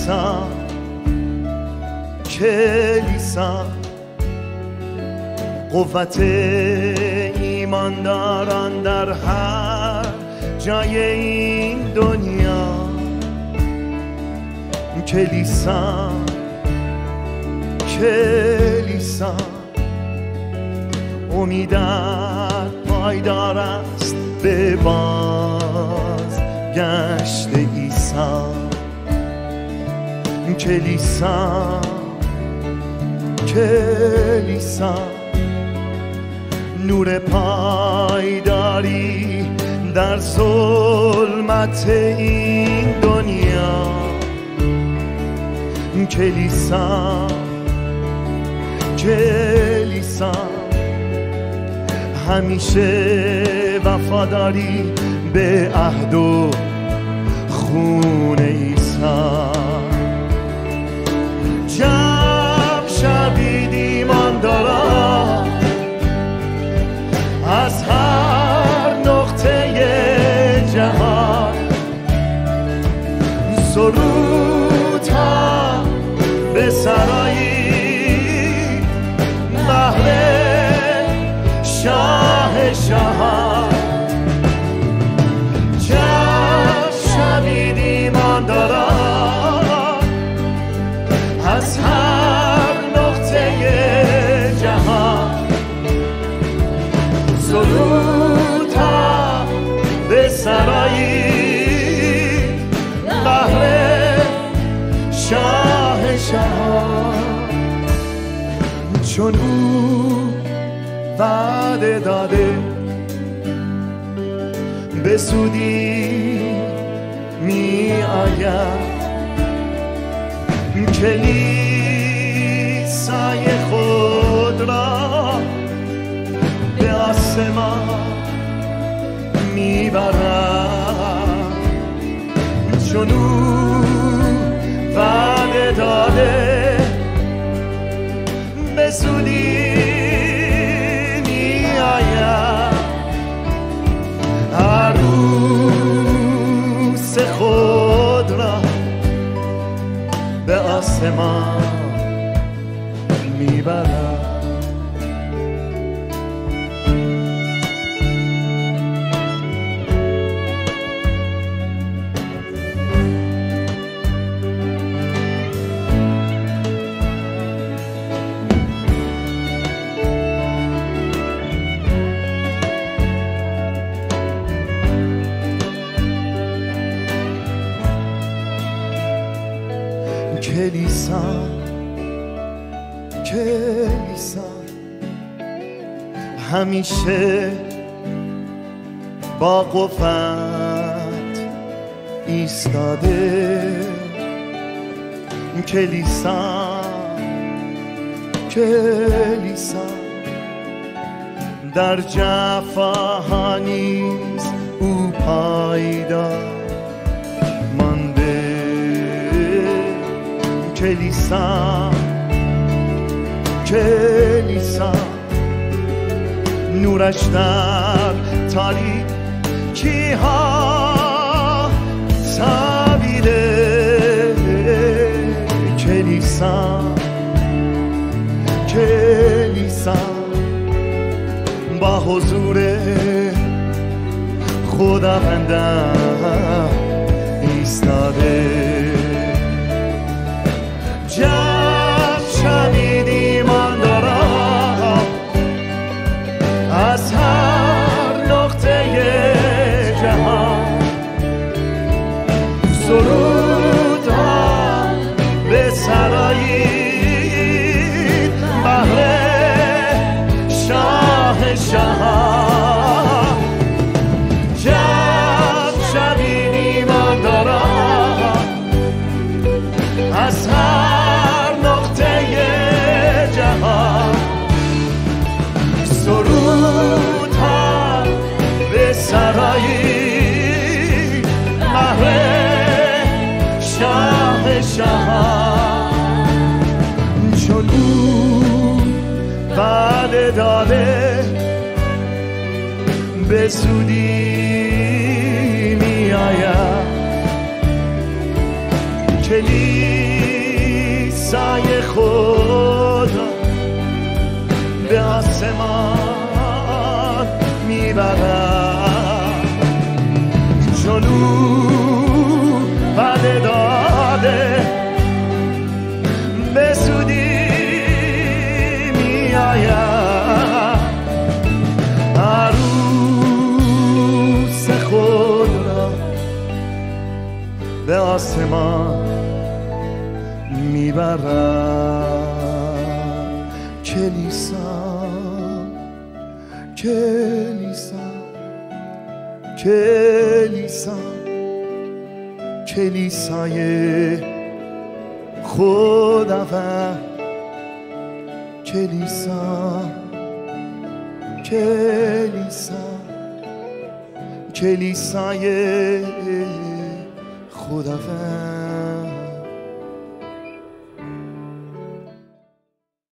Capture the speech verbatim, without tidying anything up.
کلیسا کلیسا قوت ایمانداران در هر جای این دنیا. کلیسا کلیسا امیدت پایدار است به بازگشت عیسی. کلیسا کلیسا نور پایداری در ظلمت این دنیا. کلیسا کلیسا همیشه وفاداری به عهد و خون عیسی. جمع شوید ایمانداران از هر نقطه جهان، سرود ها به سرایی بهر شاه شهان. جمع شوید ایمانداران از هر نقطه جهان، سرود ها به سرایی بهر شاه شهان. چون او وعده داده به سودی می آید. کلیسای خود را به آسمان می برد. چون او وعده داده به سودی می آید. عروس خود را به آسمان می برد. کلیسا کلیسا همیشه با قوت ایستاده. کلیسا کلیسا در جفاها نیز او پایدار مانده. کلیسا کلیسا نورش در تاریکی ها تابیده. کلیسا کلیسا با حضور خداوند ایستاده. جمع شوید ایمانداران از هر نقطه جهان، سرودها به سرایید بهر شاه شهان. جمع شوید ایمانداران از هر نقطه جهان، سرودها به سرایی بهر شاه شهان. چون او وعده داده به زودی می آید. کلی کلیسای خدا به آسمان میبرد، جلو بده داده به زودی میآید، عروس خود را به آسمان میبرد. کلیسا کلیسا کلیسا کلیسای خداوند، کلیسا کلیسا کلیسای خداوند.